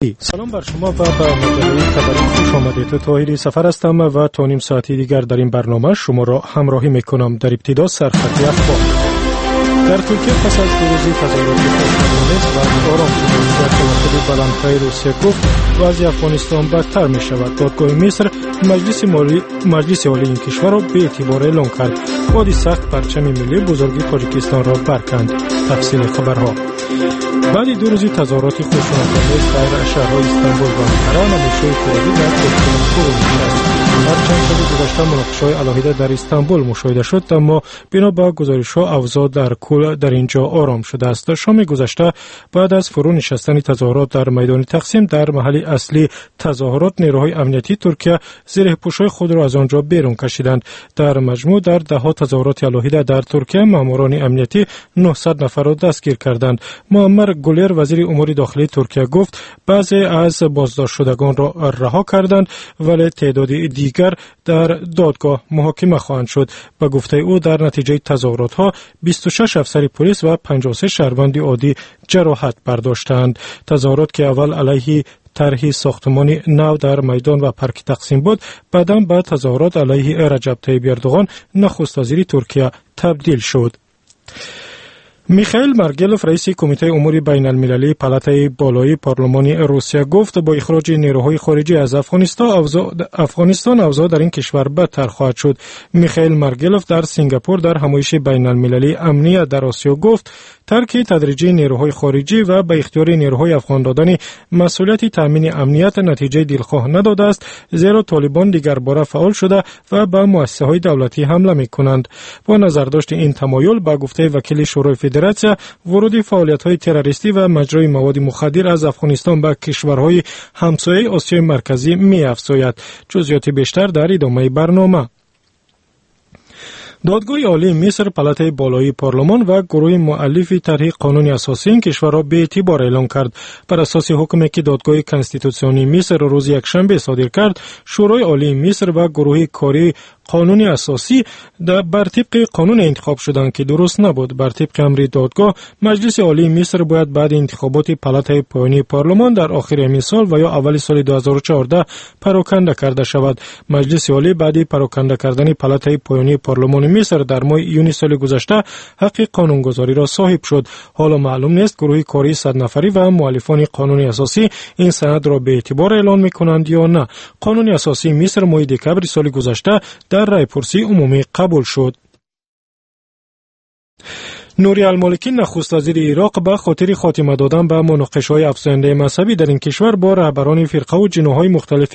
سلام بر شما و به مجله خبری خوش آمدید. طاهری سفر هستم و تا نیم ساعتی دیگر در این برنامه شما را همراهی میکنم. در ابتدا سرخط اخبار. در ترکیه پس از دو روزی تظاهرات خوشنودآمیز و آرام شدن در توافق بلندپایه روسیه گفت وضع افغانستان بدتر می شود. دادگاه مصر مجلس عالی این کشور را به اعتبار اعلام کرد. بادی سخت پرچم ملی بزرگی تاجیکستان را برکند. تفصیل خبرها. بعد دو روزی تظاهرات خشونت‌آمیز در شهرهای استانبول و انقره، نمایش‌های کردی در ترکیه فرو نشست. در چند شب گذشته مناقشه‌های علاهیده در استانبول مشاهده شد، اما بنا به گزارش‌ها اوضاع در کل در اینجا آرام شده است. شام گذشته بعد از فرو نشستن تظاهرات در میدان تقسیم در محل اصلی تظاهرات، نیروهای امنیتی ترکیه زره پوش‌های خود را از آنجا بیرون کشیدند. در مجموع در ده‌ها تظاهرات علاهیده در ترکیه ماموران امنیتی 900 نفر را دستگیر کردند. معمر گولر وزیر امور داخلی ترکیه گفت بعضی از بازداشت شدگان را رها کردند، ولی تعداد دیگر در دادگاه محاکمه خواهند شد. به گفته او در نتیجه تظاهرات ها 26 افسر پلیس و 53 شهروند عادی جراحت برداشتند. تظاهرات که اول علیه طرح ساختمان نو در میدان و پارک تقسیم بود، بعدا به تظاهرات علیه رجب طیب اردوغان نخست وزیر ترکیه تبدیل شد. میخائیل مارگلوف رئیس کمیته امور بین المللی پالاتای بالای پارلمان روسیه گفت با اخراج نیروهای خارجی از افغانستان اوضاع در این کشور بدتر خواهد شد. میخائیل مارگلوف در سنگاپور در همایش بین المللی امنیت در آسیا گفت ترک تدریجی نیروهای خارجی و به اختیار نیروهای افغان دادن مسئولیت تامین امنیت نتیجه دلخواه نداده است، زیرا طالبان دیگر باره فعال شده و به مؤسسه‌های دولتی حمله می‌کنند. با نظرداشت این تمایل، با گفته وکیل شورای فدراسیون، ورود فعالیت‌های تروریستی و مجرای مواد مخدر از افغانستان به کشورهای همسایه آسیای مرکزی می‌افزاید. جزئیات بیشتر در ادامه برنامه. دادگاه عالی مصر پالاتای بالای پارلمان و گروه مؤلف طرح قانون اساسی این کشور را به اعتبار اعلام کرد. بر اساس حکمی که دادگاه کنستیتوسیونی مصر روز یکشنبه صادر کرد، شورای عالی مصر و گروه کاری قانون اساسی بر طبق قانون انتخاب شدند که درست نبود. بر طبق امر دادگاه، مجلس عالی مصر باید بعد انتخابات پالاتای پایانی پارلمان در آخر همین سال و یا اول سال 2014 پراکنده کرده شود. مجلس عالی بعد پراکنده کردن پالاتای پایانی پارلمان مصر در ماه یونی سال گذشته حق قانونگذاری را صاحب شد. حالا معلوم نیست گروه کاری 100 نفری و مؤلفان قانون اساسی این سند را به اعتبار اعلان می‌کنند یا نه. قانون اساسی مصر ماه دکبر سال گذشته در رای‌پرسی عمومی قبول شد. نوری المالکی نخست وزیر عراق به خاطر خاتمه دادن به مناقشه‌های افزاینده مذهبی در این کشور با رهبران فرقه و جناح‌های مختلف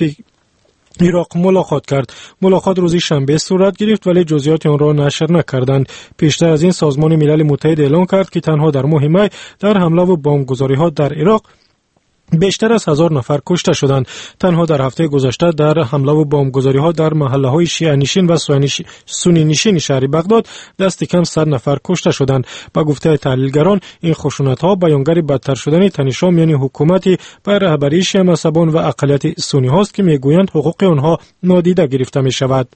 عراق ملاقات کرد. ملاقات روز شنبه صورت گرفت ولی جزئیات آن را نشر نکردند. پیشتر از این سازمان ملل متحد اعلام کرد که تنها در ماه می در حمله و بمبگذاری‌ها در عراق بیشتر از 1000 نفر کشته شدند. تنها در هفته گذشته در حمله و بمبگذاری‌ها در محله‌های شیعه نشین و سنی نشین شهر بغداد دست کم 100 نفر کشته شدند. با گفته تحلیلگران، این خشونت‌ها بیانگر بدتر شدن تنش‌ها میان حکومت بر رهبری شیعه مذهبان و اقلیت سنی هاست که میگویند حقوق آنها نادیده گرفته می‌شود.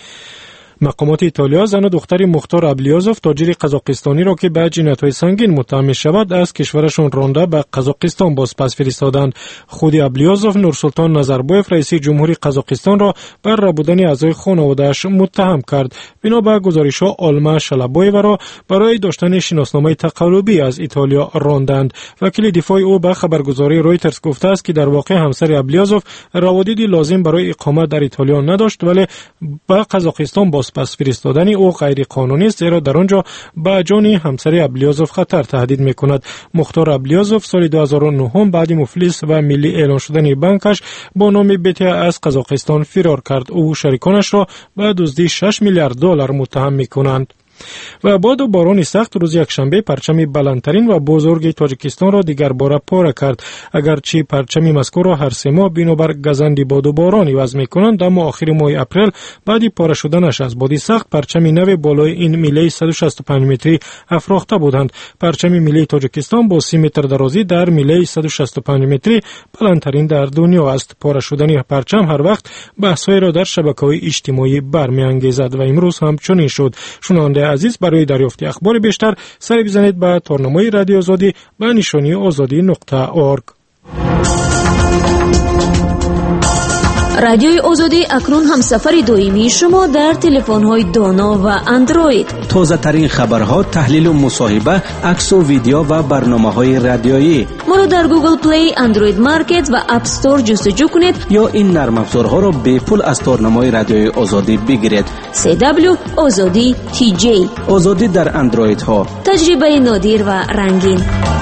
مقامات ایتالیا زن و دختر مختار ابلیازوف تاجر قزاقستانی را که به جنایت‌های سنگین متهم می‌شود از کشورشان رانده به قزاقستان بازپس فرستادند. خود ابلیازوف نورسلطان نظربایف رئیس جمهوری قزاقستان را بر ربودن اعضای خانواده‌اش متهم کرد. بنا به گزارش‌ها آلما شلبایو را برای داشتن شناسنامه تقلبی از ایتالیا راندند. وکیل دفاع او به خبرگزاری رویترز گفته است که در واقع همسر ابلیازوف روابط لازم برای اقامت در ایتالیا نداشت، ولی به قزاقستان پس فرستادن او غیر قانونی است، زیرا در آنجا به جان همسر ابلیازوف خطر تهدید می‌کند. مختار ابلیازوف سال 2009 بعد مفلس و ملی اعلان شدن بانکش با نام بیتی از قزاقستان فرار کرد. او شریکانش را به دزدی 6 میلیارد دلار متهم می‌کنند. و باد و باران سخت روز یکشنبه پرچم بلندترین و بزرگ تاجیکستان را دیگر باره پاره کرد. اگرچه پرچم مذکور را هر سه ماه بنابر گزند باد و باران عوض می‌کنند، اما آخر ماه اپریل بعد پاره شدنش از باد سخت پرچم نو بالای این میله 165 متری افراخته بودند. پرچم ملی تاجیکستان با 30 متر درازی در میله 165 متری بلندترین در دنیا است. پاره شدن پرچم هر وقت بحث‌های را در شبکه‌های اجتماعی برمی‌انگیزد و امروز هم چنین شد. شنونده عزیز، برای دریافت اخبار بیشتر سر بزنید به تارنمای رادیو آزادی به نشانی azadi.org. رادیوی آزادی اکنون هم سفر دائمی شما در تلفن‌های دانا و اندروید. تازه ترین خبرها، تحلیل و مصاحبه، عکس و ویدیو و برنامه‌های رادیویی. ما را در گوگل پلی، اندروید مارکت و اپ استور جستجو کنید یا این نرم افزارها را به پول از تارنمای رادیوی آزادی بگیرید. CW آزادی TJ. آزادی در اندروید ها. تجربه نادر و رنگین.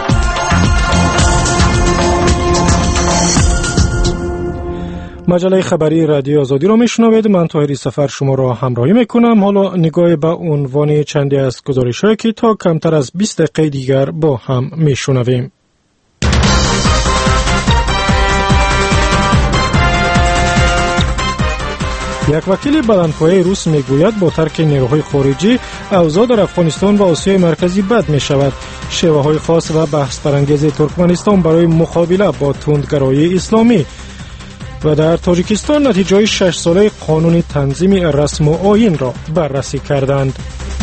مجله خبری رادیو آزادی را میشنوید. من طاهری سفر شما را همراهی میکنم. حالا نگاه به عنوان چندی از گزارش‌هایی که تا کمتر از 20 دقیقه دیگر با هم میشنویم. یک وکیل بلندپایه روس میگوید با ترک نیروهای خارجی اوضاع در افغانستان و آسیای مرکزی بد می شود. شیوه‌های خاص و بحث برانگیز ترکمنستان برای مقابله با تندگرایی اسلامی. و در تاجیکستان نتیجه 6 ساله قانون تنظیم رسم و آیین را بررسی کردند.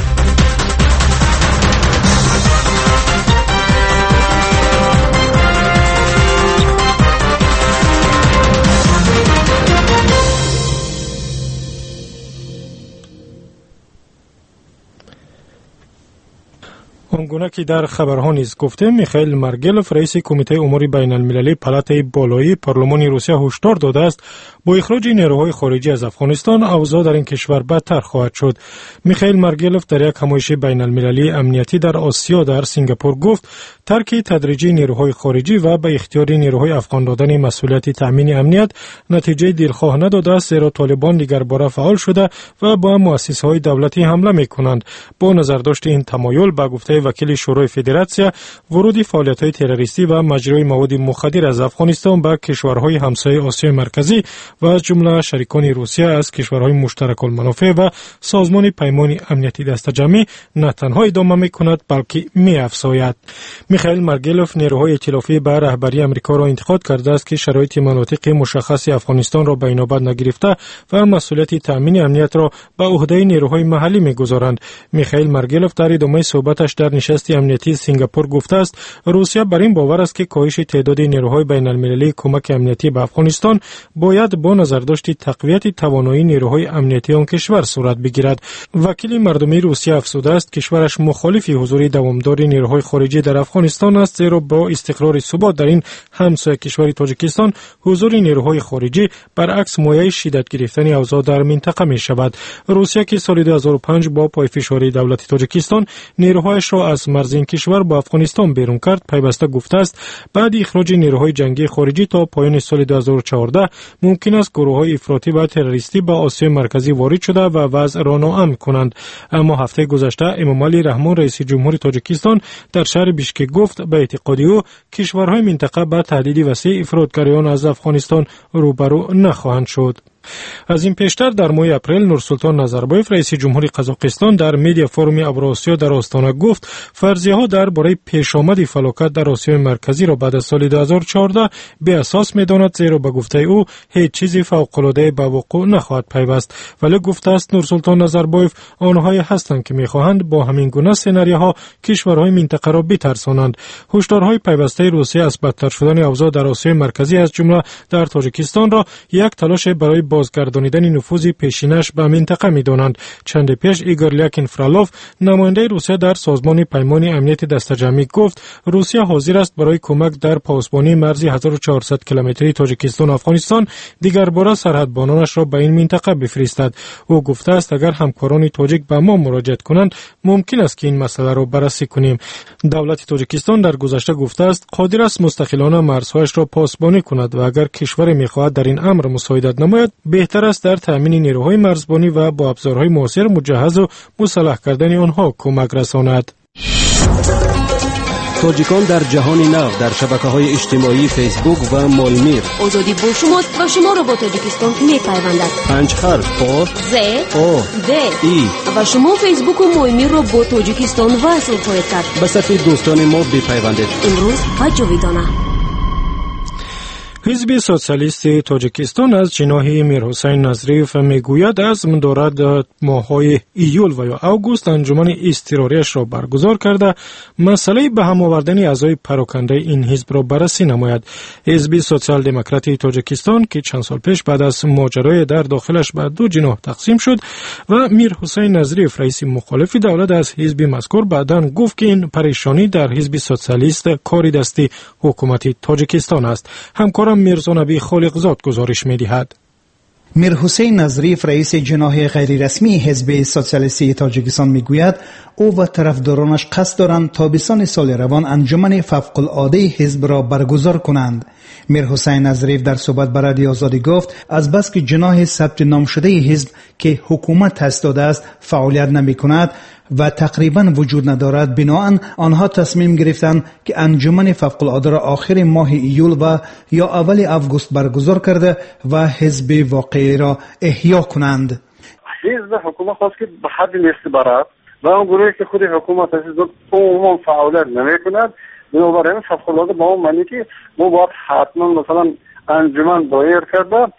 آنگونه که در خبرها نیز گفته، میخائیل مارگلوف رئیس کمیته امور بین المللی پالاتای بالایی پارلمان روسیه هشدار داده است با اخراج نیروهای خارجی از افغانستان اوضاع در این کشور بدتر خواهد شد. میخائیل مارگلوف در یک همایش بین المللی امنیتی در آسیا در سنگاپور گفت ترک تدریجی نیروهای خارجی و به اختیار نیروهای افغان دادن مسئولیت تامین امنیت نتیجه دلخواه نداده است، زیرا طالبان دیگر باره فعال شده و با مؤسسه‌های دولتی حمله می‌کنند. با نظرداشت این تمایل به گفته وکیل شورای فدراسیا، ورود فعالیت‌های تروریستی و مجری مواد مخدر از افغانستان به کشورهای همسایه آسیای مرکزی و از جمله شریکان روسیه از کشورهای مشترک المنافع و سازمان پیمان امنیتی دست جمعی نه تنها ادامه می‌کند بلکه می‌افزاید. میخائیل مارگلوف نیروهای ائتلافی به رهبری آمریکا را انتقاد کرده است که شرایط مناطق مشخص افغانستان را به نوبت نگرفته و مسئولیت تامین امنیت را به عهده نیروهای محلی می‌گذارند. میخائیل مارگلوف در ادامه صحبتش در نشست امنیتی سنگاپور گفته است روسیه بر این باور است که کاهش تعداد نیروهای بین المللی کمک امنیتی به افغانستان باید با نظرداشت تقویت توانایی نیروهای امنیتی آن کشور صورت بگیرد. وکیل مردمی روسیه افزوده است کشورش مخالف حضور دوامدار نیروهای خارجی در افغانستان است، زیرا با استقرار ثبات در این همسایه کشور تاجیکستان حضور نیروهای خارجی برعکس مایه شدت گرفتن اوضاع در منطقه می شود. روسیه که سال 2005 با پایفشاری دولت تاجیکستان نیروهایش را از مرز این کشور با افغانستان بیرون کرد، پیوسته گفته است بعد اخراج نیروهای جنگی خارجی تا پایان سال 2014 ممکن است گروه‌های افراطی و تروریستی به آسیای مرکزی وارد شده و وضع را ناامن کنند. اما هفته گذشته امامعلی رحمان رئیس جمهوری تاجیکستان در شهر بیشکک گفت به اعتقاد او کشورهای منطقه با تهدید وسیع افراطگرایان از افغانستان روبرو نخواهند شد. از این پیشتر در ماه اپریل نورسلطان نظربایف رئیس جمهوری قزاقستان در مدیا فوروم اوراسیا در آستانه گفت فرضیه‌ها درباره پیشامد فلاکت در آسیای مرکزی را بعد از سال 2014 بی اساس می‌داند، زیرا به گفته او هیچ چیزی فوق‌العاده به وقوع نخواهد پیوست. ولی گفته است نورسلطان نظربایف آنهایی هستند که می‌خواهند با همین گونه سناریوها کشورهای منطقه را بترسانند. هشدارهای پیوسته روسیه از بدتر شدن اوضاع در آسیای مرکزی از جمله در تاجیکستان را یک تلاش برای بازگردانیدن نفوذ پیشینش به منطقه می‌دانند. چند پیش ایگور لیاکین فرالوف نماینده روسیه در سازمان پیمان امنیت دست جمعی گفت روسیه حاضر است برای کمک در پاسبانی مرزی 1400 کیلومتری تاجیکستان افغانستان دیگر باره سرحدبانانش را به این منطقه بفرستد. او گفته است اگر همکاران تاجیک به ما مراجعه کنند ممکن است که این مسئله را بررسی کنیم. دولت تاجیکستان در گذشته گفته است قادر است مستقلانه مرزهایش را پاسبانی کند و اگر کشور می‌خواهد در این امر مساعدت نماید بهتر است در تامین نیروهای مرزبانی و با ابزارهای معاصر مجهز و مسلح کردن آنها کمک رساند. تاجیکان در جهان نو در شبکه‌های اجتماعی فیسبوک و مالمیر. آزادی با شماست و شما را با تاجیکستان می‌پیوندد. 5 حرف آ ز او د ای و شما فیسبوک و مالمیر را با تاجیکستان وصل خواهید کرد. به صفحه دوستان ما بپیوندید. امروز و جاویدانه. حزب سوسیالیست تاجیکستان از جناح میرحسین نظریف میگوید عزم دارد ماه‌های ایول و یا اوگوست انجمن اضطراریش را برگزار کرده مسئله به هم آوردن اعضای پراکنده این حزب را بررسی نماید. حزب سوسیال دموکراتی تاجیکستان که چند سال پیش بعد از ماجرای در داخلش به دو جناح تقسیم شد و میرحسین نظریف رئیس مخالف دولت از حزب مذکور بعداً گفت که این پریشانی در حزب سوسیالیست کاری دستی حکومت تاجیکستان است. همکارم میرزا نبی خالقزاد گزارش می‌دهد. میرحسین نظریف رئیس جناح غیررسمی حزب سوسیالیستی تاجیکستان میگوید او و طرفدارانش قصد دارند تابستان سال روان انجمن فوق‌العاده حزب را برگزار کنند. میرحسین نظریف در صحبت با رادیو آزادی گفت از بس که جناح ثبت نام شده حزب که حکومت تصدیق داده است فعالیت نمی‌کند و تقریبا وجود ندارد، بنابراین آنها تصمیم گرفتند که انجمن فوق‌العاده را آخر ماه ایول و یا اول اوگوست برگزار کرده و حزب واقعی را احیا کنند. حزب حکومت خواست که به حد نیست برد و اون گروهی که خود حکومت حزب عموما فعالیت نمی‌کند، بنابراین فوق‌العاده با اون معنی که ما باید حتما مثلا انجمن دایر کرده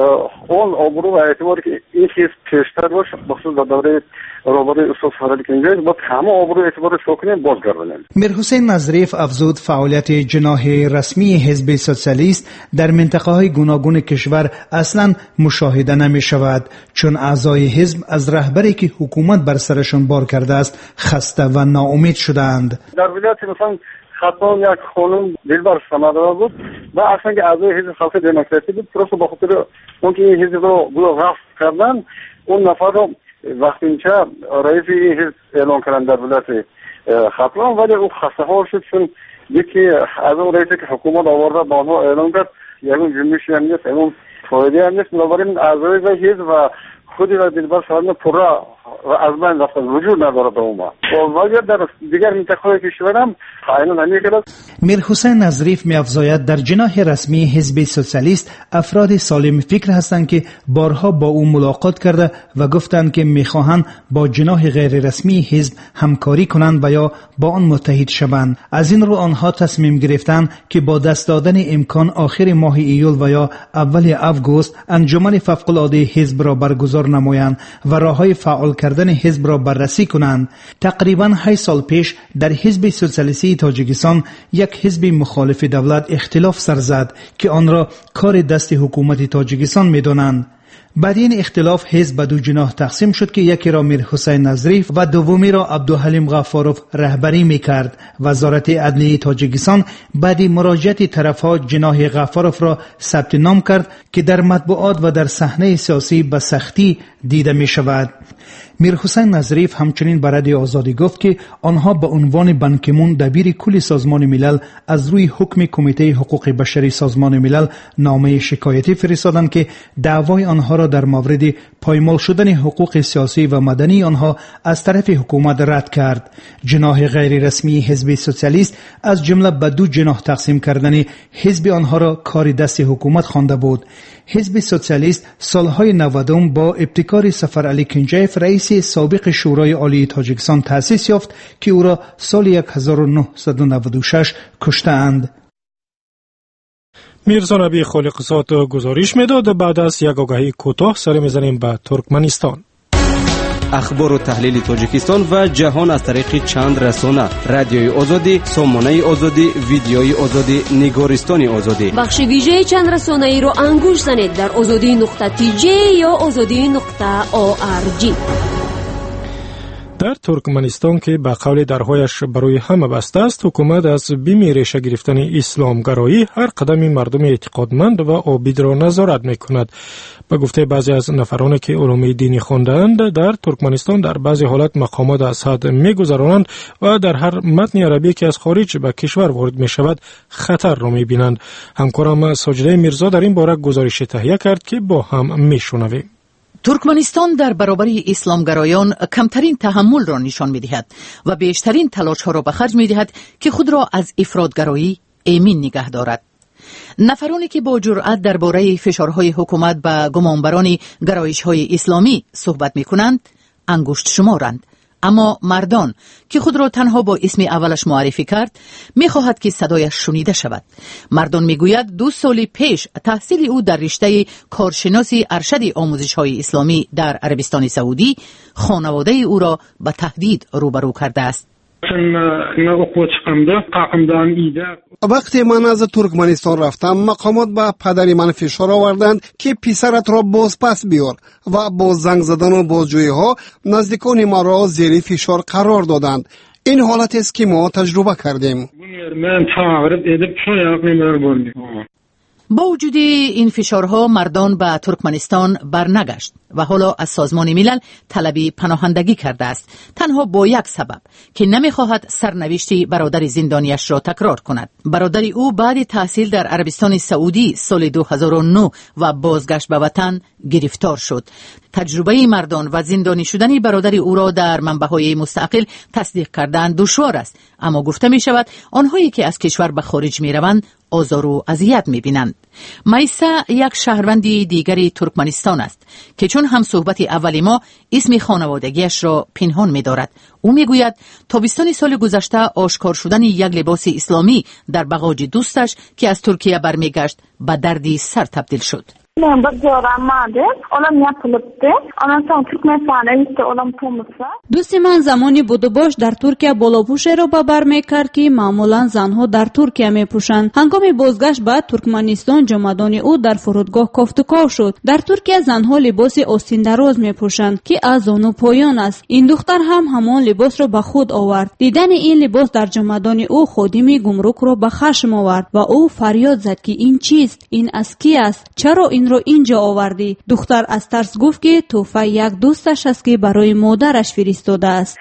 اون آبرو و اعتباری که این چیز پیشتر باشه بخصوص در دوره روبروی استاد فرهادی کنجایی با همه آبرو اعتبارش رو کنیم بازگردانیم. میرحسین نظریف افزود فعالیت جناح رسمی حزب سوسیالیست در منطقه های گوناگون کشور اصلا مشاهده نمی شود چون اعضای حزب از رهبری که حکومت بر سرشان بار کرده است خسته و ناامید شدند. در ولایت مثلا خطان یک خانم دلبر سمدار بود و اصلا که اعضای حزب خلق دموکراسی بود، درست با خاطر اون که این حزب رو رفع کردن اون نفر رو وقتی اینجا رئیس این حزب اعلان کردن در ولایت خطان، ولی او خسته حال شد چون یکی از اون رئیسی که حکومت آورده با آنها اعلان کرد یکون جنبشی هم نیست یکون فایده هم نیست، بنابراین اعضای حزب و خودی و دلبر سالم پره و از بین رفتن وجود نداره به اوما و در دیگر منطقه‌های کشور هم عیناً همین کرد. میرحسین نظریف می‌افزاید در جناح رسمی حزب سوسیالیست افراد سالم فکر هستند که بارها با او ملاقات کرده و گفتند که می‌خواهند با جناح غیر رسمی حزب همکاری کنند و یا با آن متحد شوند. از این رو آنها تصمیم گرفتند که با دست دادن امکان آخر ماه ایول و یا اول اوگوست انجمن فوق‌العاده حزب را برگزار نمایند و راه‌های فعال کردن حزب را بررسی کنند. تقریباً 8 سال پیش در حزب سوسیالیستی تاجیکستان یک حزب مخالف دولت اختلاف سر زد که آن را کار دست حکومت تاجیکستان می‌دانند. بعد این اختلاف حزب به دو جناح تقسیم شد که یکی را میرحسین نظریف و دومی را عبدالحلیم غفاروف رهبری میکرد. وزارت عدلیه تاجیکستان بعد مراجعت طرفها جناح غفاروف را ثبت نام کرد که در مطبوعات و در صحنه سیاسی به سختی دیده می شود. میرحسین نظریف همچنین به رادیو آزادی گفت که آنها به عنوان بانکیمون دبیر کل سازمان ملل از روی حکم کمیته حقوق بشری سازمان ملل نامه شکایتی فرستادند که دعوای آنها را در مورد پایمال شدن حقوق سیاسی و مدنی آنها از طرف حکومت رد کرد. جناح غیر رسمی حزب سوسیالیست از جمله به دو جناح تقسیم کردن حزب آنها را کار دست حکومت خوانده بود. حزب سوسیالیست سالهای 90 با ابتکار سفر علی کنجایف رئیس سابق شورای عالی تاجیکستان تأسیس یافت که او را سال 1996 کشتند. میرزا نبی خالقزاد گزارش میداد. بعد از یک آگهی کوتاه سر میزنیم به ترکمنستان. اخبار و تحلیل تاجیکستان و جهان از طریق چند رسانه: رادیوی آزادی، سامانه آزادی، ویدیوی آزادی، نگارستان آزادی. بخش ویژه چند رسانه‌ای رو انگوش زنید در azadi.tj یا azadi.org. در ترکمنستان که به قول درهایش برای همه بسته است، حکومت از بیم ریشه گرفتن اسلامگرایی هر قدمی مردم اعتقادمند و عابد را نظارت می‌کند. به گفته بعضی از نفرانی که علوم دینی خواندند، در ترکمنستان در بعضی حالات مقامات از حد می‌گذرانند و در هر متن عربی که از خارج به کشور وارد می‌شود خطر را می‌بینند. همکارم ساجده میرزا در این باره گزارش تهیه کرد که با هم می‌شنویم. ترکمنستان در برابر اسلامگرایان کمترین تحمل را نشان می‌دهد و بیشترین تلاش‌ها را به خرج می‌دهد که خود را از افراطگرایی ایمن نگه دارد. نفرانی که با جرأت درباره فشارهای حکومت به گمانبران گرایش‌های اسلامی صحبت می‌کنند انگشت شمارند اما مردان که خود را تنها با اسم اولش معرفی کرد می‌خواهد که صدایش شنیده شود. مردان میگوید 2 سال پیش تحصیل او در رشته کارشناسی ارشد آموزش‌های اسلامی در عربستان سعودی خانواده او را به تهدید روبرو کرده است. وقتی من از ترکمنستان رفتم مقامات به پدری من فشار آوردند که پسرت را باز پس بیار و با زنگ زدن و بازجویی ها نزدیکان ما را زیر فشار قرار دادند. این حالت است که ما تجربه کردیم. با وجود این فشارها مردان به ترکمنستان برنگشت و حالا از سازمان ملل طلب پناهندگی کرده است، تنها با یک سبب که نمیخواهد سرنوشت برادر زندانیش را تکرار کند. برادر او بعد تحصیل در عربستان سعودی سال 2009 و بازگشت به وطن گرفتار شد. تجربه مردان و زندانی شدن برادر او را در منبع‌های مستقل تصدیق کردن دشوار است، اما گفته می شود آنهایی که از کشور به خارج می روند آزار و اذیت می بینند. مایسا یک شهروند دیگری ترکمنستان است که چون هم صحبت اول ما اسم خانوادگیش را پنهان می دارد. او می گوید تابستان سال گذشته آشکار شدن یک لباس اسلامی در بغاج دوستش که از ترکیه برمیگشت به دردی سر تبدیل شد. دوست من زمانی بود و باش در ترکیه بالاپوشی را به بر میکرد که معمولا زنها در ترکیه میپوشند. هنگام بازگشت به ترکمنستان جمادان او در فرودگاه کافتوکاو شد. در ترکیه زنها لباس آستین دراز میپوشند که از زانو پایان است. این دختر هم همان لباس را به خود آورد. دیدن این لباس در جمادان او خادم گمرک را به خشم آورد و او فریاد زد که این چیست؟ این از کی است؟ چرا این رو اینجا آوردی؟ دختر از ترس گفت که تحفه یک دوستش است که برای مادرش فرستاده است.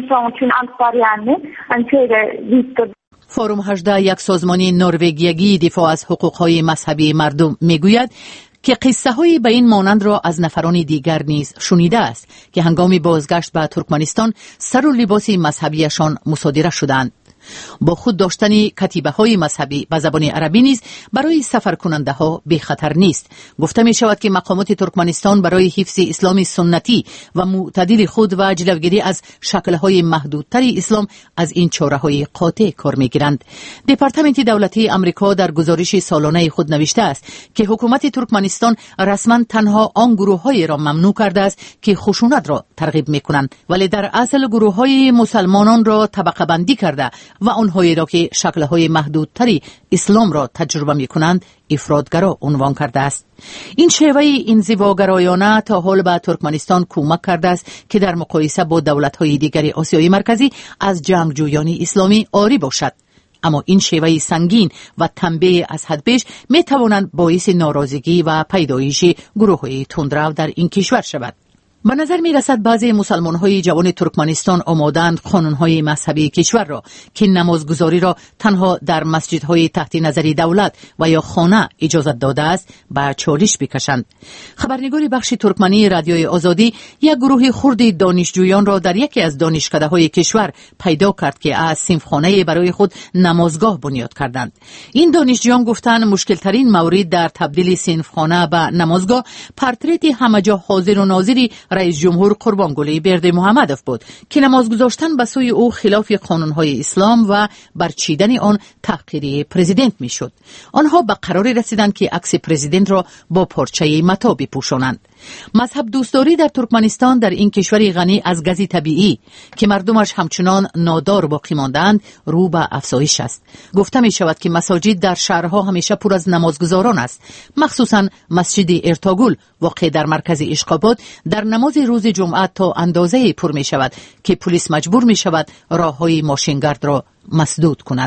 فروم 18 یک سازمان نروژیایی دفاع از حقوق‌های مذهبی مردم میگوید که قصه های به این مانند را از نفران دیگر نیز شنیده است که هنگام بازگشت به ترکمنستان سر و لباس مذهبیشان مصادره شدند. با خود داشتن کتیبه های مذهبی به زبان عربی نیز برای سفر کننده ها بی خطر نیست. گفته می شود که مقامات ترکمنستان برای حفظ اسلام سنتی و معتدل خود و جلوگیری از شکل های محدودتر اسلام از این چاره های قاطع کار می گیرند. دپارتمنت دولتی امریکا در گزارش سالانه خود نوشته است که حکومت ترکمنستان رسما تنها آن گروه های را ممنوع کرده است که خشونت را ترغیب می کنند، ولی در اصل گروه های مسلمانان را طبقه بندی کرده و آنهایی را که شکل‌های محدودتری اسلام را تجربه می‌کنند افراطگرا عنوان کرده است. این شیوه انزواگرایانه تا حال به ترکمنستان کمک کرده است که در مقایسه با دولت‌های دیگر آسیای مرکزی از جنگجویان اسلامی عاری باشد. اما این شیوه سنگین و تنبیه از حد بیش می‌توانند باعث ناراضگی و پیدایش گروه‌های تندرو در این کشور شود. به نظر می رسد بعضی مسلمان‌های جوان ترکمنستان آمادند قانون‌های مذهبی کشور را که نمازگزاری را تنها در مسجدهای تحت نظر دولت و یا خانه اجازت داده است به چالش بکشند. خبرنگار بخش ترکمنی رادیوی آزادی یک گروه خرد دانشجویان را در یکی از دانشکده‌های کشور پیدا کرد که از صنفخانه برای خود نمازگاه بنیاد کردند. این دانشجویان گفتند مشکل‌ترین مورد در تبدیل صنفخانه به نمازگاه پورترت همه جا حاضر و ناظر رئیس جمهور قربانگلی بردمحمدوف بود که نماز گذاشتن به سوی او خلاف قانون‌های اسلام و برچیدن آن تحقیر پرزیدنت میشد. آنها به قراری رسیدند که عکس پرزیدنت را با پارچه متا بپوشانند. مذهب دوستداری در ترکمنستان در این کشور غنی از گاز طبیعی که مردمش همچنان نادار باقی ماندند رو به افزایش است. گفته می شود که مساجد در شهرها همیشه پر از نمازگزاران است، مخصوصا مسجد ارتاگول واقع در مرکز اشقاباد در نماز روز جمعه تا اندازه پر می شود که پلیس مجبور می شود راههای ماشینگرد را مسدود کند.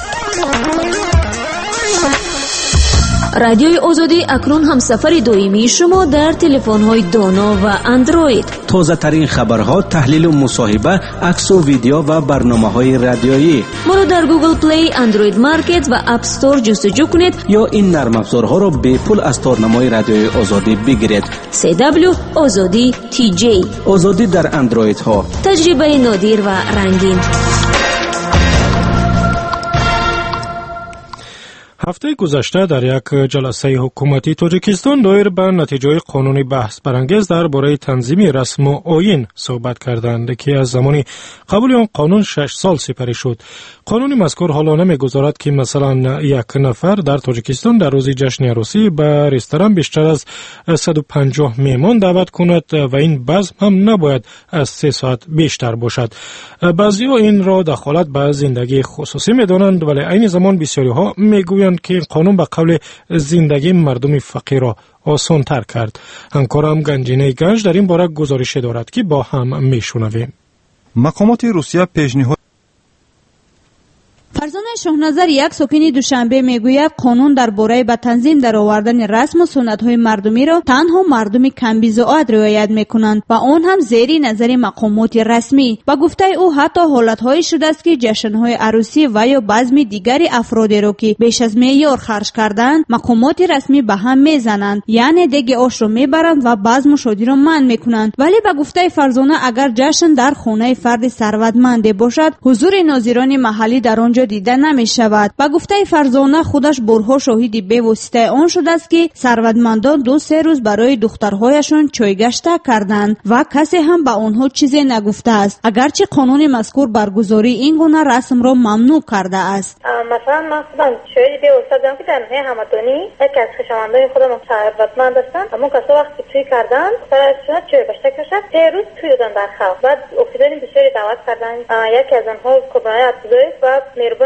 رادیوی آزادی اکنون هم سفر دویمی شما در تلفن‌های دانا و اندروید. تازه ترین خبرها، تحلیل و مصاحبه، عکس و ویدیو و برنامه‌های رادیویی. ما را در گوگل پلی، اندروید مارکت و اپ استور جستجو کنید یا این نرم افزارها را به پول از تارنمای رادیوی آزادی بگیرید. CW آزادی TJ. آزادی در اندروید ها. تجربه نادر و رنگین. هفته گذشته در یک جلسه حکومتی تاجیکستان دایر به نتیجه قانونی بحث برانگیز درباره تنظیم رسم و آیین صحبت کردند که از زمان قبول آن قانون 6 سال سپری شد. قانون مذکور حالا نمیگذارد که مثلا یک نفر در تاجیکستان در روز جشن عروسی به رستوران بیشتر از 150 میهمان دعوت کند و این بزم هم نباید از 3 ساعت بیشتر باشد. بعضی‌ها این را دخالت به زندگی خصوصی می‌دانند، ولی عین زمان بسیاری‌ها میگویند که این قانون به قول زندگی مردم فقیر را آسان‌تر کرد. همکارم گنجینه گنج در این باره گزارش دارد که با هم میشنویم. مقامات روسیه پیشنهاد فرزانه شاهنظر یک ساکن دوشنبه میگوید قانون درباره به تنظیم درآوردن رسم و سنت‌های مردمی را تنها مردم کم‌بضاعت رعایت می‌کنند و آن هم زیر نظر مقامات رسمی. با گفته او حتی حالت‌هایی شده است که جشن‌های عروسی و یا بزم دیگری افرادی را که بیش از معیار خرج کردند مقامات رسمی به هم میزنند، یعنی دیگه آش را میبرند و بزم و شادی را منع می‌کنند. ولی با گفته فرزانه اگر جشن در خانه فرد ثروتمند باشد حضور ناظران محلی در آنجا دیده نمی شود. با گفته فرزانه خودش برها شاهدی به واسطه آن شده است که ثروتمندان 2-3 روز برای دخترهایشان چایگشته کردند و کسی هم به آنها چیزی نگفته است، اگرچه قانون مذکور برگزاری این گونه رسم را ممنوع کرده است. مثلا من خودم شاهدی به واسطه دارم که در نهه همدانی یکی از خویشاوندان خودم ثروتمند هستند، اما کسا وقتی توی کردن دخترشون چایگشته کشد 3 روز توی دادن در خلق. بعد افتادن بسیاری دعوت کردن، یکی از آنها کبرای عبدالله و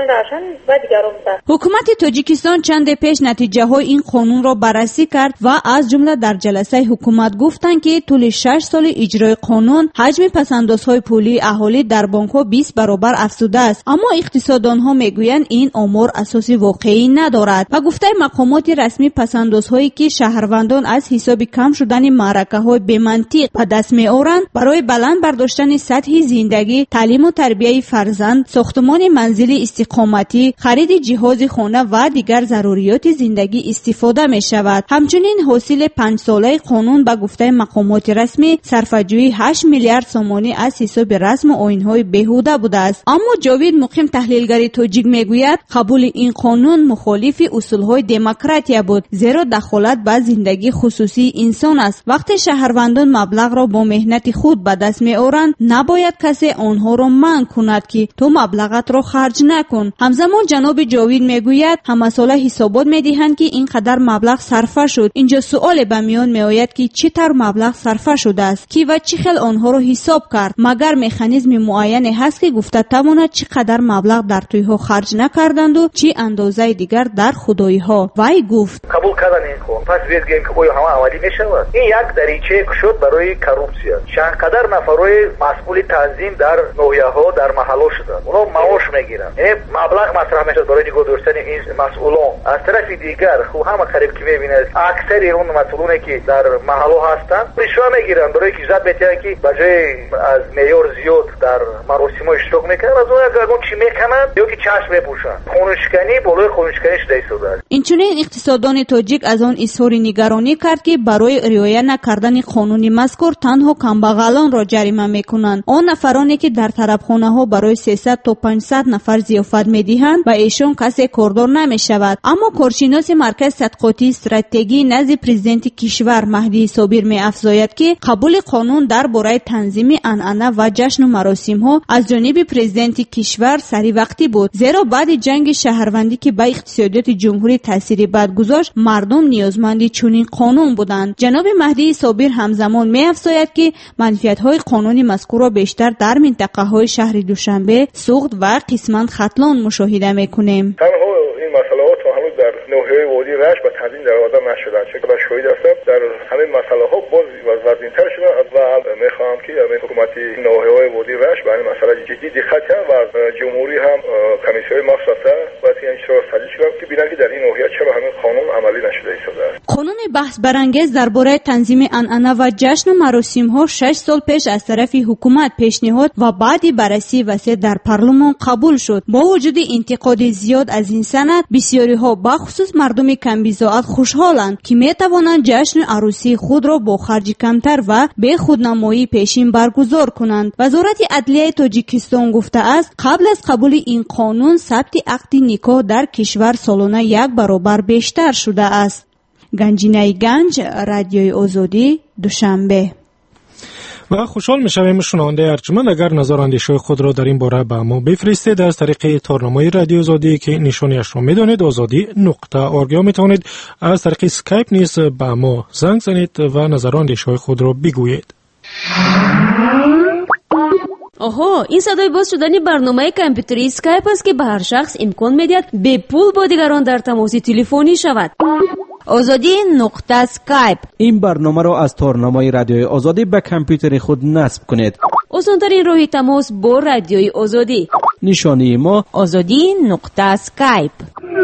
حکومت تاجیکستان چند پیش نتیجه های این قانون را بررسی کرد و از جمله در جلسه حکومت گفتند که طول 6 سال اجرای قانون حجم پسندازهای پولی اهالی در بانک ها 20 برابر افزوده است، اما اقتصاددان ها میگویند این آمار اساس واقعی ندارد. و گفته مقامات رسمی پسندازهایی که شهروندان از حساب کم شدن معرکه های بی منطق به دست میآورند برای بلند برداشتن سطح زندگی، تعلیم و تربیت فرزند، ساختمان منزلی استقامتی، خرید جهاز خانه و دیگر ضروریات زندگی استفاده می شود. همچنین حاصل 5 ساله قانون به گفته مقامات رسمی صرفه‌جویی 8 میلیارد سومانی از حساب رسم و آیین‌های بیهوده بوده است. اما جاوید مقیم تحلیلگر تاجیک میگوید قبول این قانون مخالف اصول‌های دموکراسی بود، زیرا دخالت به زندگی خصوصی انسان است. وقتی شهروندان مبلغ را با مهنت خود به دست می‌آورند نباید کسی آنها را منع کند که تو مبلغت را خرج نکن. همزمان جناب جاوید میگوید همه ساله حسابات میدهند که اینقدر مبلغ صرفه شد. اینجا سوال به میان میآید که چطور مبلغ صرفه شده است کی و چه خل آنها را حساب کرد؟ مگر مکانیزم معینی هست که گفته تواند چقدر مبلغ در توی ها خرج نکردند و چه اندازه دیگر در خدایی ها؟ وای گفت قبول کردن این قانون پس بگیم که اوی همه عملی میشود. این یک دریچه شد برای کروپسیا. چقدر نفرای مسئول تنظیم در نویه ها در محله شدند، اونا معاش میگیرن، مبلغ مطرح میشد برای نگاه داشتن این مسئولان. از طرف دیگر خو همه قریب که میبینید اکثر اون مسئولانی که در محله هستند رشوه میگیرن برای که عزت میتونن که بجای از معیار زیاد در مراسم اشتراک میکنن از اون اون چی میکنن یا که چشم میپوشن. خونشکنی بالای خونشکنی شده شده. اینچنین اقتصاددان تاجیک از آن اظهار نگرانی کرد که برای رعایت نکردن قانون مذکور تنها کمبغلان را جریمه میکنند. آن نفرانی که در طربخانه ها برای 300 تا 500 نفر ضیافت میدهند و ایشون کسی کاردار نمی شود. اما کارشناس مرکز تحقیقاتی استراتژی نزد پرزیدنت کشور مهدی صابر می افزاید که قبول قانون درباره تنظیم عنعنه و جشن و مراسم ها از جانب پرزیدنت کشور سری وقتی بود، زیرا بعد جنگ شهروندی که به اقتصادیات جمهوری تاثیر بد گذاشت مردم نیازمند چنین قانون بودند. جناب مهدی صابر همزمان می افزاید که منفیت های قانون مذکور را بیشتر در منطقه های شهر دوشنبه، سوخت و قسمت ختلان مشاهده میکنیم. این مسئله‌ها تا هنوز در نوحه وادی رشت به تنظیم درآورده نشدند، چون که شاهد هستم در همین مسئله‌ها باز وزین‌تر شدن و می‌خواهم که حکومت نوحه‌های وادی رشت به این مسئله جدی دقت کنند و جمهوری هم کمیسیون مخصوصه باید این اشتراک تجدید کنند که ببینن که در این نوحه چرا همین قانون عملی نشده است. قانون بحث برانگیز درباره تنظیم عنعنه و جشن و مراسم‌ها 6 سال پیش از طرف حکومت پیشنهاد و بعد بررسی وسیع در پارلمان قبول شد. با وجود انتقاد زیاد از این سند، بسیاری‌ها بخصوص مردم کم‌بضاعت خوشحالند که می‌توانند جشن عروسی خود را با خرج کمتر و به خودنمایی پیشین برگزار کنند. وزارت عدلیه تاجیکستان گفته است قبل از قبول این قانون ثبت عقد نکاح در کشور سالانه 1 برابر بیشتر شده است. گنجینه گنج، رادیوی آزادی، دوشنبه. و خوشحال می‌شویم شنونده ارجمند اگر نظر اندیشه خود را در این باره به ما بفرستید از طریق تارنمای رادیو آزادی که نشانیش را می‌دانید azadi.org یا می‌توانید از طریق اسکایپ نیز به ما زنگ زنید و نظر اندیشه خود را بگویید. آها، این صدای باز شدن برنامه کامپیوتری اسکایپ است که به هر شخص امکان می‌دهد به پول با دیگران در تماس تلفنی شود. azadi.skype. این برنامه را از تارنمای رادیوی آزادی به کامپیوتر خود نصب کنید. آسان‌ترین راه تماس با رادیوی آزادی. نشانی ما azadi.skype.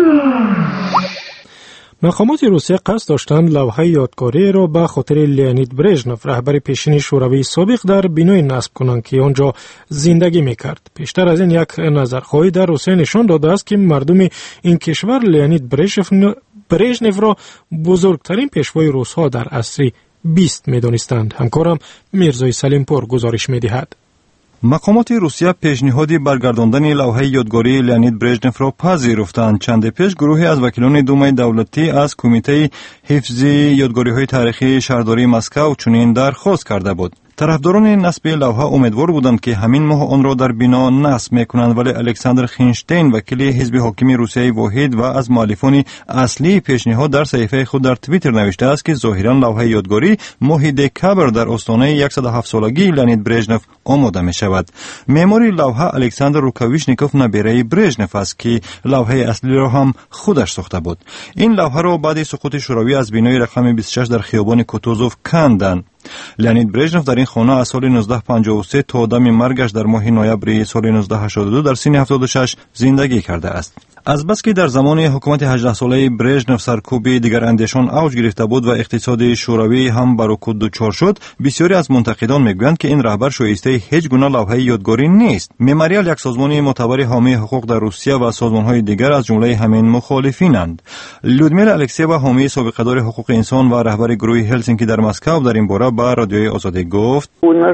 مقامات روسیه قصد داشتند لوحه یادگاری را به خاطر لئونید برژنف رهبر پیشین شوروی سابق در بینای نصب کنند که آنجا زندگی میکرد. پیشتر از این یک نظرخواهی در روسیه نشان داده است که مردم این کشور لئونید برژنف را بزرگترین پیشوای روس‌ها در عصر 20 می‌دانستند. همکارم میرزای سلیمپور گزارش می‌دهد. مقامات روسیه پیشنهادی برگرداندن لوحه یادگاری لئونید برژنف را پذیرفتند. چند پیش گروهی از وکیلان دومای دولتی از کمیته حفظ یادگاری‌های تاریخی شهرداری مسکو چنین درخواست کرده بود. طرفداران نصب لوحه امیدوار بودند که همین ماه آن را در بنا نصب می‌کنند، ولی الکساندر خینشتین وکیل حزب حاکم روسیه واحد و از مؤلفان اصلی پیشنهاد در صفحه خود در توییتر نوشته است که ظاهراً لوحه یادگاری ماه دکبر در آستانه 107 سالگی لئونید برژنف آماده می‌شود. معماری لوحه الکساندر روکاویشنیکوف نبیره برژنف است که لوحه اصلی را هم خودش ساخته بود. این لوحه را بعد سقوط شوروی از بنای رقم 26 در خیابان کوتوزوف کندند. لئونید برژنف در این خانه از سال 1953 تا دم مرگش در ماه نوامبر سال 1982 در سن 76 زندگی کرده است. از بس که در زمان حکومت 18 ساله برژنف سرکوب دیگر اندیشان اوج گرفته بود و اقتصاد شوروی هم بر رکود دچار شد، بسیاری از منتقدان میگویند که این رهبر شایسته هیچ گونه لوحه یادگاری نیست. مموریال یک سازمان معتبر حامی حقوق در روسیه و سازمان‌های دیگر از جمله همین مخالفینند. لودمیلا الکسیوا حامی سابقه‌دار حقوق انسان و رهبر گروه هلسینکی در مسکو در این باره با رادیوی آزادی گفت: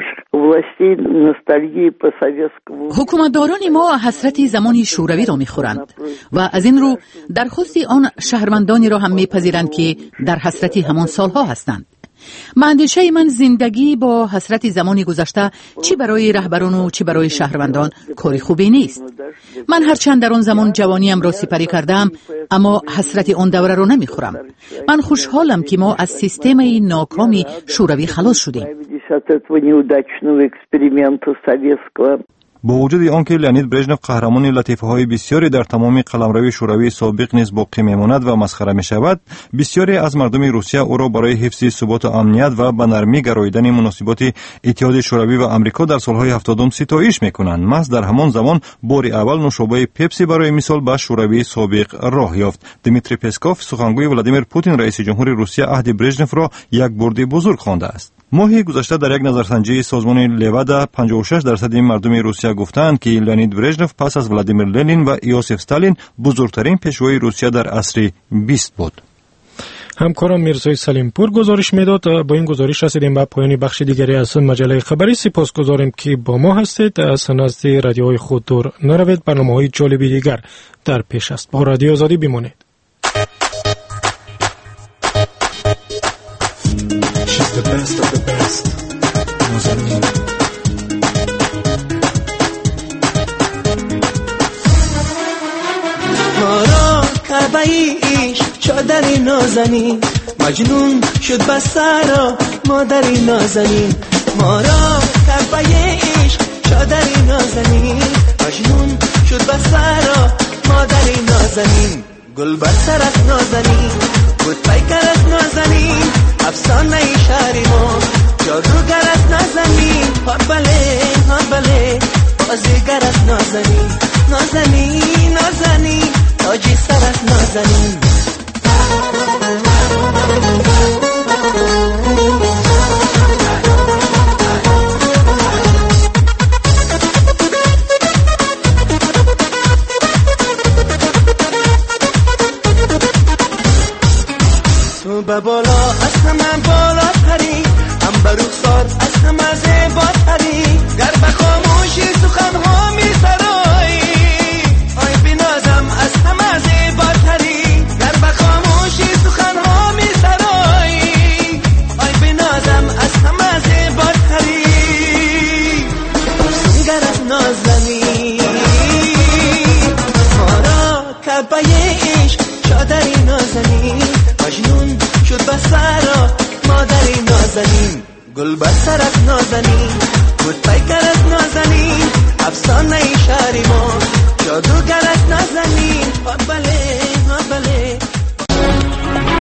حکومتداران ما حسرت زمان شوروی را می‌خورند و از این رو درخواست آن شهروندانی را هم می‌پذیرند که در حسرت همان سالها هستند. اندیشه من زندگی با حسرت زمانی گذشته چی برای رهبران و چی برای شهروندان کاری خوبی نیست. من هرچند در آن زمان جوانیم را سپری کردم، اما حسرت آن دوره را نمیخورم. من خوشحالم که ما از سیستم ناکامی شوروی خلاص شدیم. با وجود آنکه لئونید برژنف قهرمان لطیفه‌های بسیاری در تمام قلمرو شوروی سابق نیز باقی میماند و مسخره میشود، بسیاری از مردم روسیه او را برای حفظ ثبات و امنیت و به نرمی گراییدن مناسبات اتحاد شوروی و آمریکا در سالهای 70 ستایش میکنند. محض در همان زمان بار اول نوشابه پپسی برای مثال به شوروی سابق راه یافت. دیمیتری پسکوف سخنگوی ولادیمیر پوتین رئیس جمهور روسیه عهد برژنف را یک برد بزرگ خوانده است. ماه گذشته در یک نظرسنجی سازمان لودا 56% مردم روسیه گفتند که لئونید برژنف پس از ولادیمیر لنین و یوسف استالین بزرگترین پیشوای روسیه در عصر 20 بود. همکارم میرزای سلیمپور گزارش میداد. با این گزارش رسیدیم به پایان بخش دیگری از مجله خبری. سپاسگزاریم که با ما هستید. از نزد رادیوهای خود دور نروید. برنامه‌های جالبی دیگر در پیش است. با رادیو آزادی بمانید. The best of the best. مارا کعبه عشق چادری نازنین، مجنون شد بسرا مادری نازنین. مارا کعبه عشق چادری نازنین، مجنون شد بسرا مادری نازنین. گل بر سرت نازنین، بود پیکرت نازنین، افسانه شهری ما جادوگرت نازنین. ها بله بازیگرت نازنین، نازنین تاجی سرت نازنین. به بالا از همه بالاتری، هم به رخسار از همه زیباتری، گر به خاموشی سخنها می سرایی، آی بنازم از همه زیباتری، گر به خاموشی سخنها می سرایی، آی بنازم از همه زیباتری، گرت نازنی ما را کعبه عشق چادری نازنین، مجنون شد به سرا مادری نازنین، گل به سرت نازنین، بود پیکرت نازنین، افسانه شهری ما جادوگرت نازنین، ها بله ها بله